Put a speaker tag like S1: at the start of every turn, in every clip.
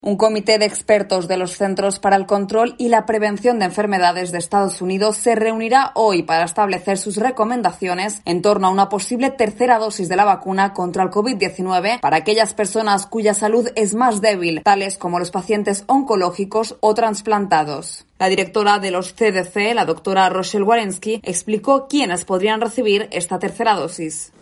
S1: Un comité de expertos de los Centros para el Control y la Prevención de Enfermedades de Estados Unidos se reunirá hoy para establecer sus recomendaciones en torno a una posible tercera dosis de la vacuna contra el COVID-19 para aquellas personas cuya salud es más débil, tales como los pacientes oncológicos o trasplantados. La directora de los CDC, la doctora Rochelle Walensky, explicó quiénes podrían recibir esta tercera dosis.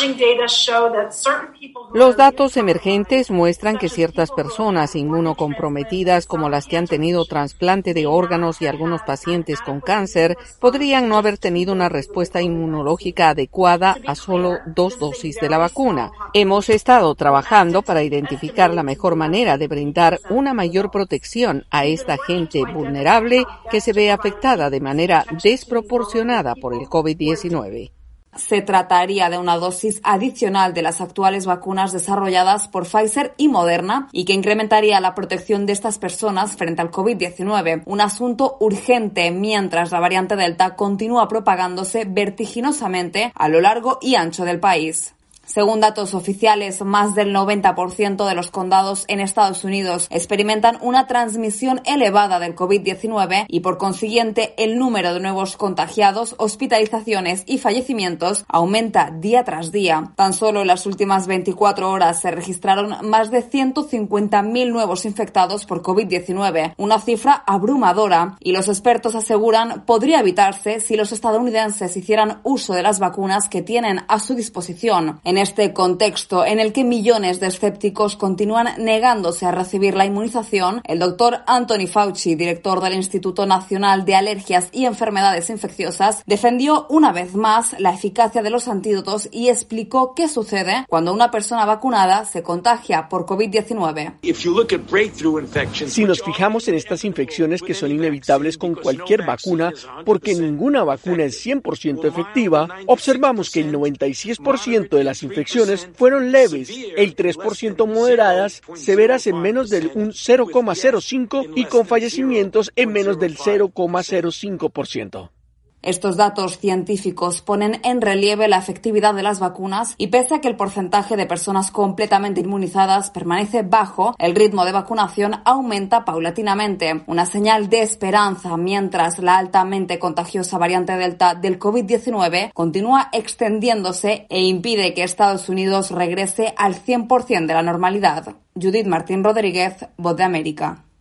S2: Los datos emergentes muestran que ciertas personas inmunocomprometidas, como las que han tenido trasplante de órganos y algunos pacientes con cáncer, podrían no haber tenido una respuesta inmunológica adecuada a solo 2 dosis de la vacuna. Hemos estado trabajando para identificar la mejor manera de brindar una mayor protección a esta gente vulnerable que se ve afectada de manera desproporcionada por el COVID-19.
S1: Se trataría de una dosis adicional de las actuales vacunas desarrolladas por Pfizer y Moderna y que incrementaría la protección de estas personas frente al COVID-19, un asunto urgente mientras la variante Delta continúa propagándose vertiginosamente a lo largo y ancho del país. Según datos oficiales, más del 90% de los condados en Estados Unidos experimentan una transmisión elevada del COVID-19 y, por consiguiente, el número de nuevos contagiados, hospitalizaciones y fallecimientos aumenta día tras día. Tan solo en las últimas 24 horas se registraron más de 150.000 nuevos infectados por COVID-19, una cifra abrumadora, y los expertos aseguran podría evitarse si los estadounidenses hicieran uso de las vacunas que tienen a su disposición. En este contexto en el que millones de escépticos continúan negándose a recibir la inmunización, el doctor Anthony Fauci, director del Instituto Nacional de Alergias y Enfermedades Infecciosas, defendió una vez más la eficacia de los antídotos y explicó qué sucede cuando una persona vacunada se contagia por COVID-19.
S3: Si nos fijamos en estas infecciones que son inevitables con cualquier vacuna, porque ninguna vacuna es 100% efectiva, observamos que el 96% de las infecciones fueron leves, el 3% moderadas, severas en menos del 0,05% y con fallecimientos en menos del 0,05%.
S1: Estos datos científicos ponen en relieve la efectividad de las vacunas y pese a que el porcentaje de personas completamente inmunizadas permanece bajo, el ritmo de vacunación aumenta paulatinamente, una señal de esperanza mientras la altamente contagiosa variante Delta del COVID-19 continúa extendiéndose e impide que Estados Unidos regrese al 100% de la normalidad. Judith Martín Rodríguez, Voz de América.